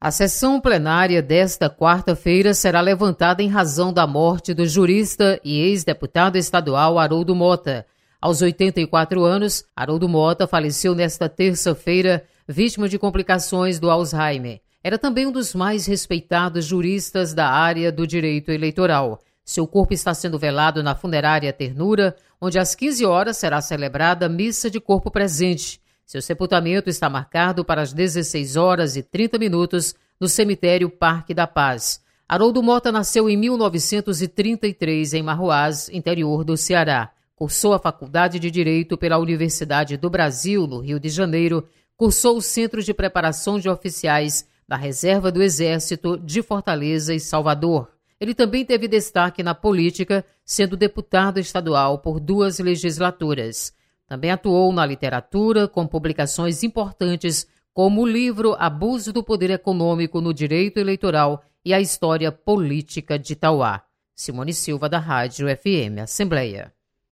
A sessão plenária desta quarta-feira será levantada em razão da morte do jurista e ex-deputado estadual Haroldo Mota. Aos 84 anos, Haroldo Mota faleceu nesta terça-feira, vítima de complicações do Alzheimer. Era também um dos mais respeitados juristas da área do direito eleitoral. Seu corpo está sendo velado na funerária Ternura, onde às 15 horas será celebrada missa de corpo presente. Seu sepultamento está marcado para as 16 horas e 30 minutos no cemitério Parque da Paz. Haroldo Mota nasceu em 1933 em Marroás, interior do Ceará. Cursou a Faculdade de Direito pela Universidade do Brasil, no Rio de Janeiro. Cursou o Centro de Preparação de Oficiais da Reserva do Exército de Fortaleza e Salvador. Ele também teve destaque na política, sendo deputado estadual por 2 legislaturas. Também atuou na literatura, com publicações importantes como o livro Abuso do Poder Econômico no Direito Eleitoral e a História Política de Tauá. Simone Silva, da Rádio FM Assembleia.